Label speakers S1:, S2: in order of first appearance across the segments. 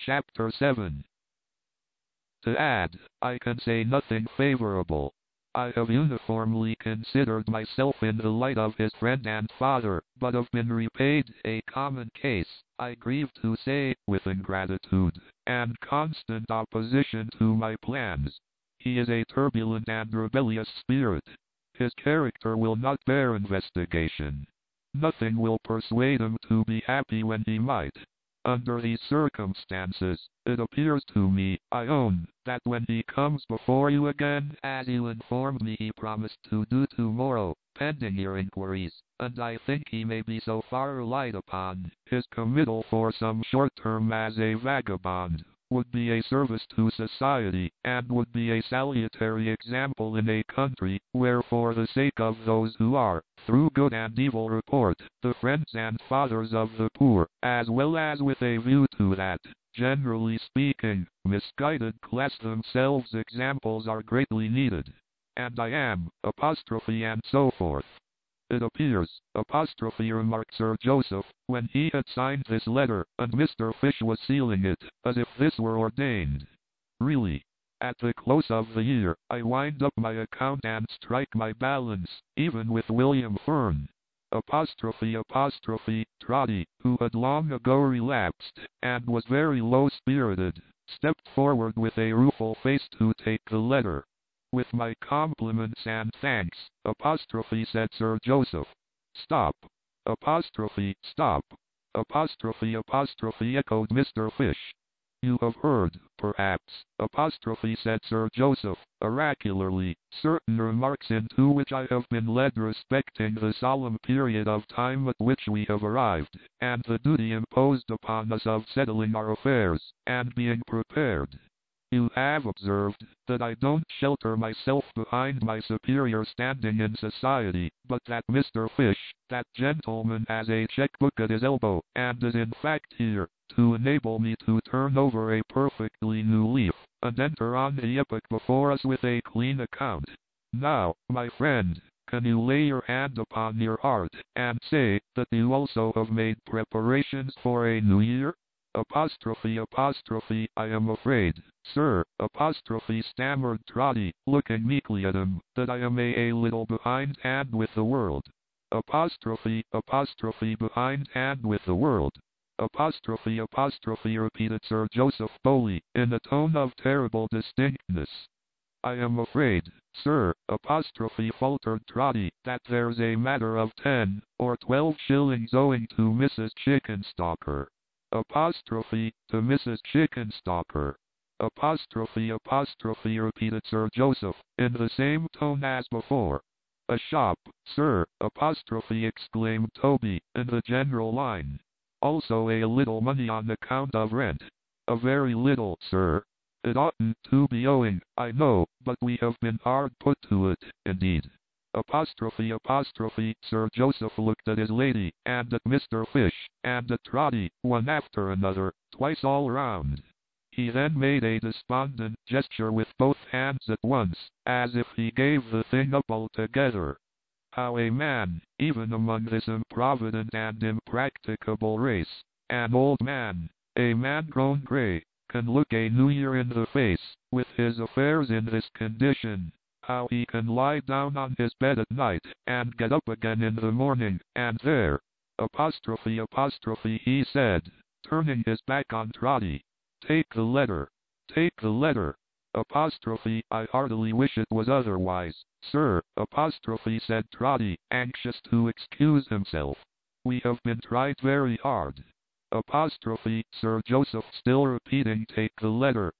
S1: Chapter 7. To add, I can say nothing favorable. I have uniformly considered myself in the light of his friend and father, but have been repaid a common case, I grieve to say, with ingratitude, and constant opposition to my plans. He is a turbulent and rebellious spirit. His character will not bear investigation. Nothing will persuade him to be happy when he might. Under these circumstances, it appears to me, I own, that when he comes before you again, as you informed me he promised to do tomorrow, pending your inquiries, and I think he may be so far relied upon, his committal for some short term as a vagabond would be a service to society, and would be a salutary example in a country where, for the sake of those who are, through good and evil report, the friends and fathers of the poor, as well as with a view to that, generally speaking, misguided class themselves, examples are greatly needed. And I am, and so forth. It appears, remarked Sir Joseph, when he had signed this letter, and Mr. Fish was sealing it, as if this were ordained. Really, at the close of the year, I wind up my account and strike my balance, even with William Fern. Trotty, who had long ago relapsed, and was very low-spirited, stepped forward with a rueful face to take the letter. With my compliments and thanks, said Sir Joseph. Stop. Stop. Echoed Mr. Fish. You have heard, perhaps, said Sir Joseph, oracularly, certain remarks into which I have been led respecting the solemn period of time at which we have arrived, and the duty imposed upon us of settling our affairs, and being prepared. You have observed that I don't shelter myself behind my superior standing in society, but that Mr. Fish, that gentleman, has a checkbook at his elbow, and is in fact here, to enable me to turn over a perfectly new leaf, and enter on the epoch before us with a clean account. Now, my friend, can you lay your hand upon your heart, and say that you also have made preparations for a new year? I am afraid, sir, stammered Trotty, looking meekly at him, that I am a little behindhand with the world. Behindhand with the world. Repeated Sir Joseph Bowley, in a tone of terrible distinctness. I am afraid, sir, faltered Trotty, that there's a matter of 10 or 12 shillings owing to Mrs. Chickenstalker. To Mrs. Chickenstalker. Repeated Sir Joseph, in the same tone as before. A shop, sir, exclaimed Toby, in the general line. Also a little money on account of rent. A very little, sir. It oughtn't to be owing, I know, but we have been hard put to it, indeed. Sir Joseph looked at his lady, and at Mr. Fish, and at Trotty, one after another, twice all round. He then made a despondent gesture with both hands at once, as if he gave the thing up altogether. How a man, even among this improvident and impracticable race, an old man, a man grown grey, can look a new year in the face, with his affairs in this condition. How he can lie down on his bed at night, and get up again in the morning, and there, he said, turning his back on Trotty. Take the letter. I heartily wish it was otherwise, sir, said Trotty, anxious to excuse himself. We have been tried very hard. Sir Joseph still repeating, take the letter.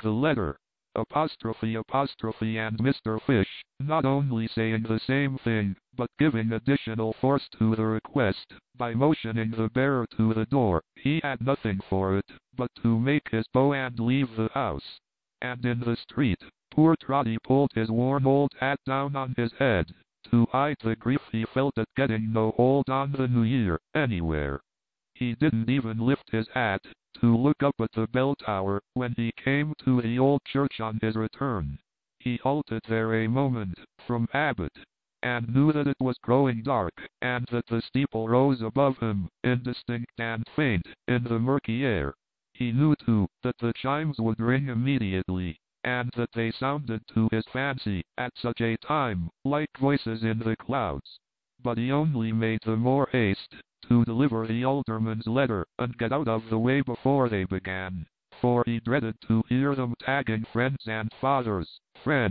S1: And Mr. Fish, not only saying the same thing, but giving additional force to the request, by motioning the bearer to the door. He had nothing for it, but to make his bow and leave the house. And in the street, poor Trotty pulled his worn old hat down on his head, to hide the grief he felt at getting no hold on the new year, anywhere. He didn't even lift his hat to look up at the bell tower when he came to the old church on his return. He halted there a moment, from habit, and knew that it was growing dark, and that the steeple rose above him, indistinct and faint, in the murky air. He knew, too, that the chimes would ring immediately, and that they sounded to his fancy, at such a time, like voices in the clouds. But he only made the more haste to deliver the alderman's letter, and get out of the way before they began, for he dreaded to hear them tagging friends and fathers,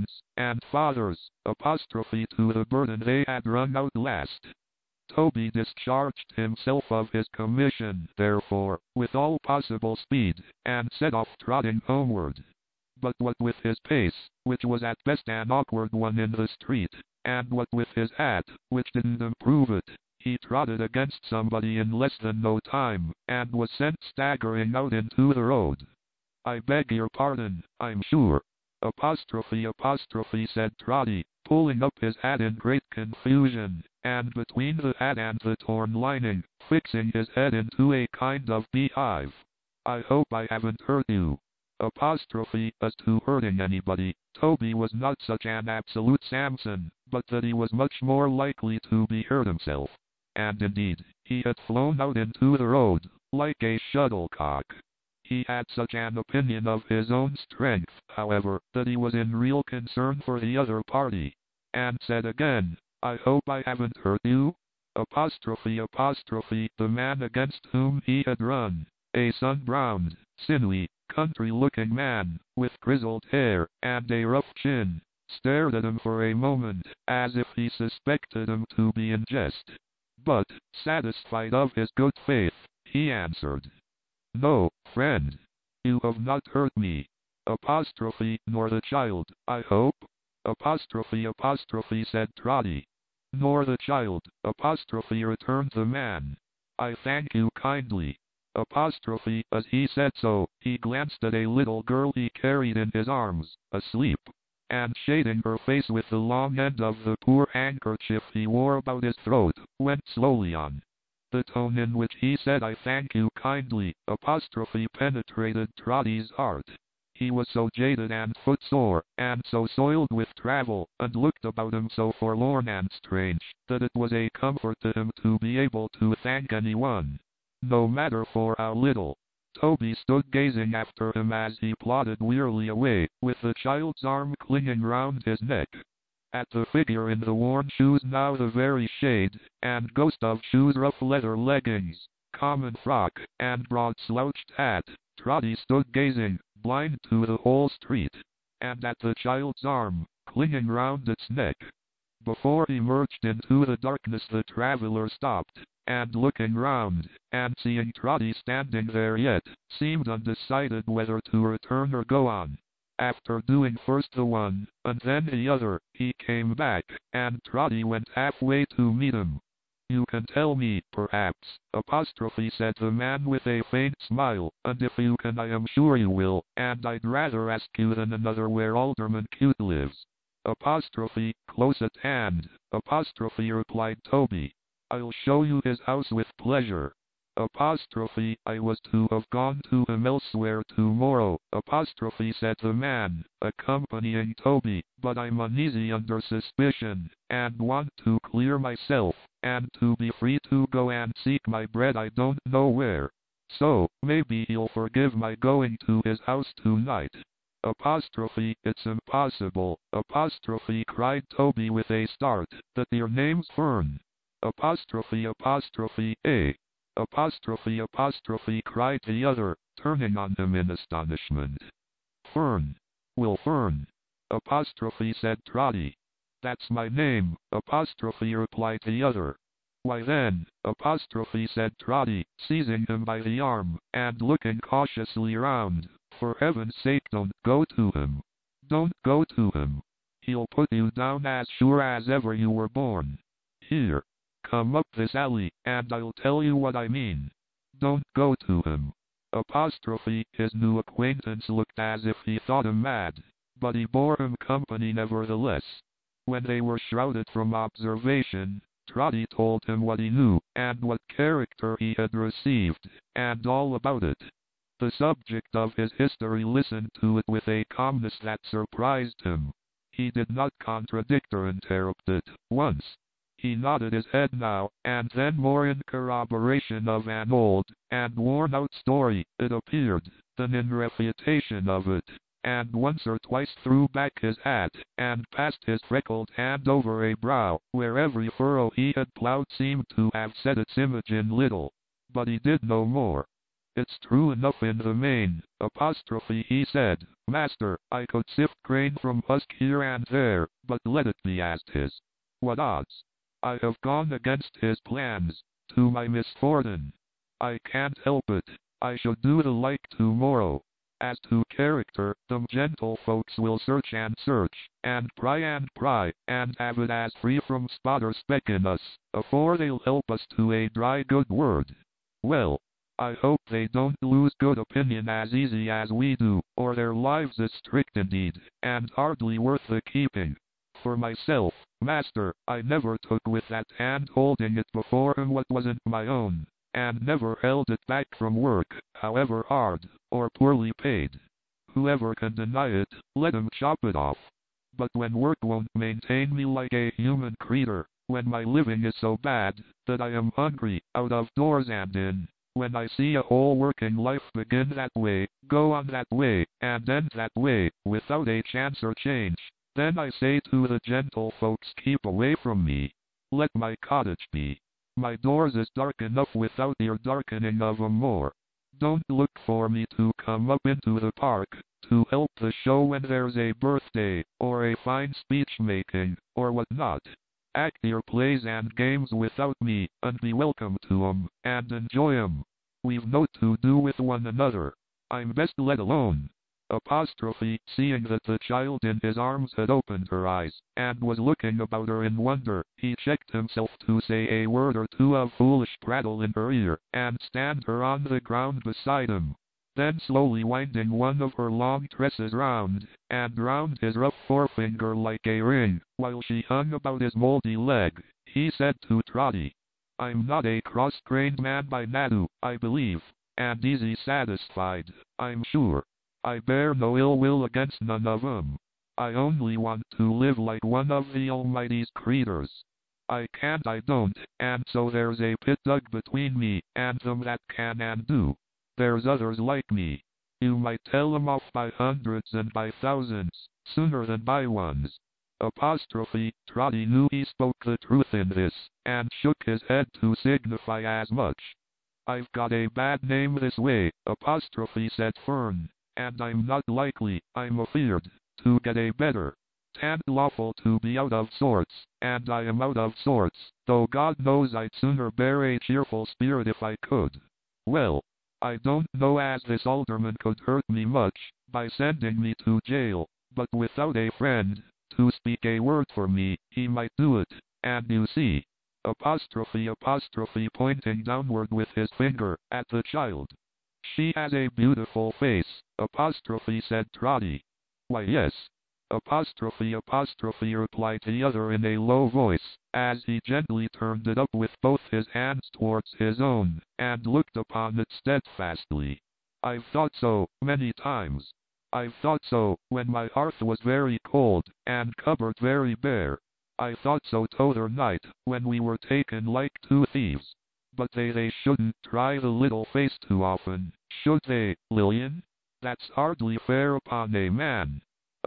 S1: apostrophe to the burden they had run out last. Toby discharged himself of his commission, therefore, with all possible speed, and set off trotting homeward. But what with his pace, which was at best an awkward one in the street, and what with his hat, which didn't improve it, he trotted against somebody in less than no time, and was sent staggering out into the road. "I beg your pardon, I'm sure," said Trotty, pulling up his hat in great confusion, and between the hat and the torn lining, fixing his head into a kind of beehive. "I hope I haven't hurt you." As to hurting anybody, Toby was not such an absolute Samson, but that he was much more likely to be hurt himself. And indeed, he had flown out into the road, like a shuttlecock. He had such an opinion of his own strength, however, that he was in real concern for the other party, and said again, "I hope I haven't hurt you?" The man against whom he had run, a sun-browned, sinewy, country-looking man, with grizzled hair, and a rough chin, stared at him for a moment, as if he suspected him to be in jest. But, satisfied of his good faith, he answered, "No, friend, you have not hurt me. Nor the child, I hope?" Said Trotty. "Nor the child, returned the man. I thank you kindly." As he said so, he glanced at a little girl he carried in his arms, asleep, and shading her face with the long end of the poor handkerchief he wore about his throat, went slowly on. The tone in which he said "I thank you kindly" penetrated Trotty's heart. He was so jaded and footsore, and so soiled with travel, and looked about him so forlorn and strange, that it was a comfort to him to be able to thank anyone, no matter for how little. Toby stood gazing after him as he plodded wearily away, with the child's arm clinging round his neck. At the figure in the worn shoes, now the very shade, and ghost of shoes, rough leather leggings, common frock, and broad slouched hat, Trotty stood gazing, blind to the whole street, and at the child's arm, clinging round its neck. Before he merged into the darkness the traveller stopped, and looking round, and seeing Trotty standing there yet, seemed undecided whether to return or go on. After doing first the one, and then the other, he came back, and Trotty went halfway to meet him. "You can tell me, perhaps," said the man with a faint smile, "and if you can I am sure you will, and I'd rather ask you than another where Alderman Cute lives." "Close at hand," replied Toby. "I'll show you his house with pleasure." "I was to have gone to him elsewhere tomorrow," said the man, accompanying Toby, "but I'm uneasy under suspicion, and want to clear myself, and to be free to go and seek my bread I don't know where. So, maybe he'll forgive my going to his house tonight." "It's impossible," cried Toby with a start, "that your name's Fern." Cried the other, turning on him in astonishment. "Fern? Will Fern?" Said Trotty. "That's my name," replied the other. "Why then," said Trotty, seizing him by the arm, and looking cautiously round, "for heaven's sake don't go to him. Don't go to him. He'll put you down as sure as ever you were born. Here, come up this alley, and I'll tell you what I mean. Don't go to him." His new acquaintance looked as if he thought him mad, but he bore him company nevertheless. When they were shrouded from observation, Trotty told him what he knew, and what character he had received, and all about it. The subject of his history listened to it with a calmness that surprised him. He did not contradict or interrupt it once. He nodded his head now, and then more in corroboration of an old and worn-out story, it appeared, than in refutation of it, and once or twice threw back his hat, and passed his freckled hand over a brow, where every furrow he had plowed seemed to have set its image in little. But he did no more. It's true enough in the main, he said, Master, I could sift grain from husk here and there, but let it be as 'tis. What odds? I have gone against his plans, to my misfortune. I can't help it, I should do the like tomorrow. As to character, them gentlefolks will search, and pry, and have it as free from spot or speck in us, afore they'll help us to a dry good word. Well, I hope they don't lose good opinion as easy as we do, or their lives is strict indeed, and hardly worth the keeping. For myself, master, I never took with that hand holding it before him what wasn't my own, and never held it back from work, however hard, or poorly paid. Whoever can deny it, let him chop it off. But when work won't maintain me like a human creature, when my living is so bad, that I am hungry, out of doors and in, when I see a whole working life begin that way, go on that way, and end that way, without a chance or change, then I say to the gentlefolks, keep away from me. Let my cottage be. My doors is dark enough without your darkening of 'em more. Don't look for me to come up into the park, to help the show when there's a birthday, or a fine speech making, or what not. Act your plays and games without me, and be welcome to 'em, and enjoy 'em. We've nought to do with one another. I'm best let alone. Seeing that the child in his arms had opened her eyes, and was looking about her in wonder, he checked himself to say a word or two of foolish prattle in her ear, and stand her on the ground beside him. Then slowly winding one of her long tresses round his rough forefinger like a ring, while she hung about his mouldy leg, he said to Trotty, I'm not a cross-grained man by nature, I believe, and easy satisfied, I'm sure. I bear no ill will against none of 'em. I only want to live like one of the Almighty's creatures. I can't, I don't, and so there's a pit dug between me and them that can and do. There's others like me. You might tell 'em off by hundreds and by thousands, sooner than by ones. Trotty knew he spoke the truth in this, and shook his head to signify as much. I've got a bad name this way, said Fern, and I'm not likely, I'm afeard, to get a better. 'Tan't lawful to be out of sorts, and I am out of sorts, though God knows I'd sooner bear a cheerful spirit if I could. Well, I don't know as this alderman could hurt me much, by sending me to jail, but without a friend, to speak a word for me, he might do it, and you see, pointing downward with his finger, at the child. She has a beautiful face, said Trotty. Why yes, replied the other in a low voice, as he gently turned it up with both his hands towards his own, and looked upon it steadfastly. I've thought so, many times. I've thought so, when my hearth was very cold, and cupboard very bare. I thought so t'other night, when we were taken like two thieves. But they shouldn't try the little face too often, should they, Lillian? That's hardly fair upon a man.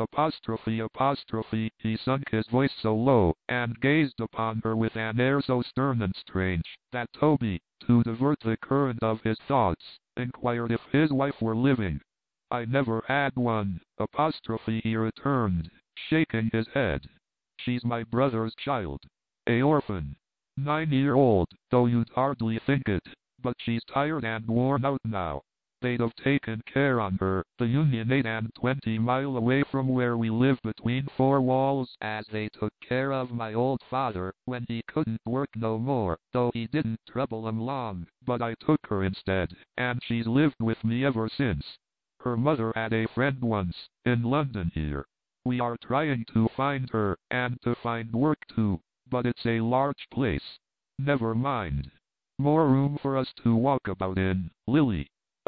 S1: He sunk his voice so low, and gazed upon her with an air so stern and strange, that Toby, to divert the current of his thoughts, inquired if his wife were living. I never had one, he returned, shaking his head. She's my brother's child. A orphan. 9-year-old, though you'd hardly think it, but she's tired and worn out now. They'd have taken care on her, the Union 8 and 20 mile away from where we live between four walls, as they took care of my old father, when he couldn't work no more, though he didn't trouble 'em long, but I took her instead, and she's lived with me ever since. Her mother had a friend once, in London here. We are trying to find her, and to find work too, but it's a large place. Never mind. More room for us to walk about in, Lily.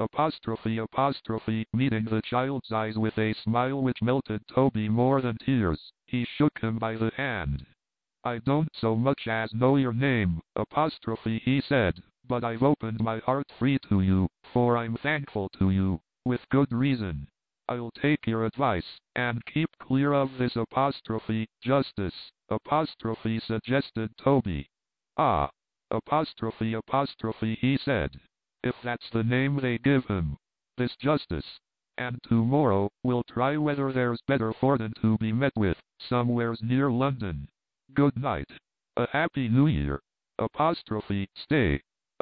S1: Meeting the child's eyes with a smile which melted Toby more than tears, he shook him by the hand. I don't so much as know your name, apostrophe he said, but I've opened my heart free to you, for I'm thankful to you, with good reason. I'll take your advice, and keep clear of this apostrophe, Justice, apostrophe suggested Toby. Ah, apostrophe he said. If that's the name they give him, this Justice. And tomorrow, we'll try whether there's better fortune to be met with, somewheres near London. Good night. A happy new year. Apostrophe, stay.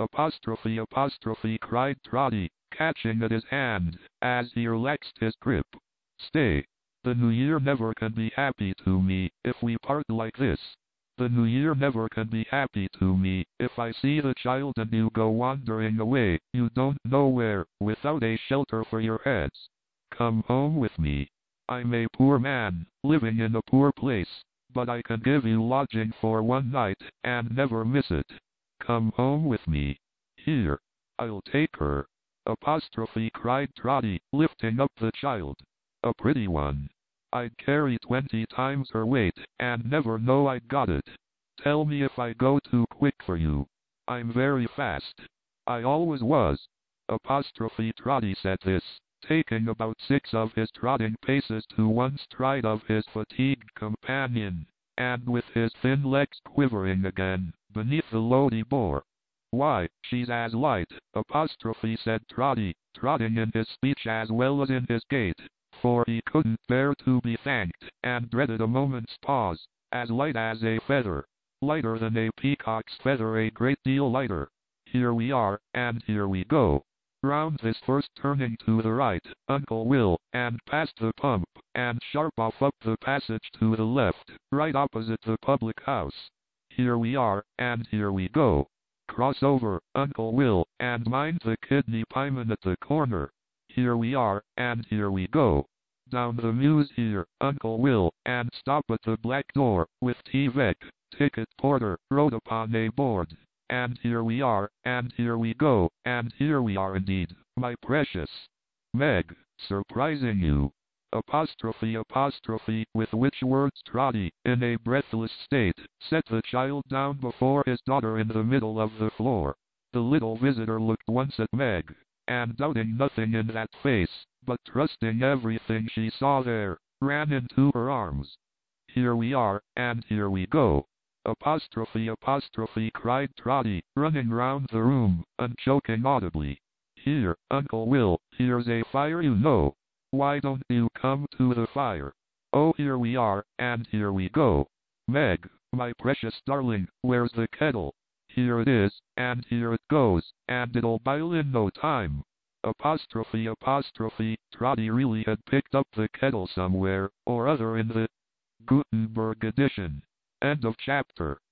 S1: Apostrophe cried Trotty, catching at his hand, as he relaxed his grip. Stay. The new year never can be happy to me, if we part like this. The new year never can be happy to me, if I see the child and you go wandering away, you don't know where, without a shelter for your heads. Come home with me. I'm a poor man, living in a poor place, but I can give you lodging for one night, and never miss it. Come home with me. Here. I'll take her. Apostrophe cried Trotty, lifting up the child. A pretty one. I'd carry 20 times her weight, and never know I'd got it. Tell me if I go too quick for you. I'm very fast. I always was. Apostrophe Trotty said this, taking about 6 of his trotting paces to one stride of his fatigued companion, and with his thin legs quivering again, beneath the load he bore. Why, she's as light, apostrophe said Trotty, trotting in his speech as well as in his gait, for he couldn't bear to be thanked, and dreaded a moment's pause, as light as a feather, lighter than a peacock's feather, a great deal lighter. Here we are, and here we go. Round this first turning to the right, Uncle Will, and past the pump, and sharp off up the passage to the left, right opposite the public house. Here we are, and here we go. Cross over, Uncle Will, and mind the kidney pieman at the corner. Here we are, and here we go. Down the mews here, Uncle Will, and stop at the black door, with T-Vec, ticket porter, wrote upon a board. And here we are, and here we go, and here we are indeed, my precious Meg, surprising you. Apostrophe, with which words Trotty, in a breathless state, set the child down before his daughter in the middle of the floor. The little visitor looked once at Meg, and doubting nothing in that face, but trusting everything she saw there, ran into her arms. Here we are, and here we go. Apostrophe, cried Trotty, running round the room, and choking audibly. Here, Uncle Will, here's a fire you know. Why don't you come to the fire? Oh, here we are, and here we go. Meg, my precious darling, where's the kettle? Here it is, and here it goes, and it'll boil in no time. Apostrophe, Trotty really had picked up the kettle somewhere or other in the Gutenberg edition. End of chapter.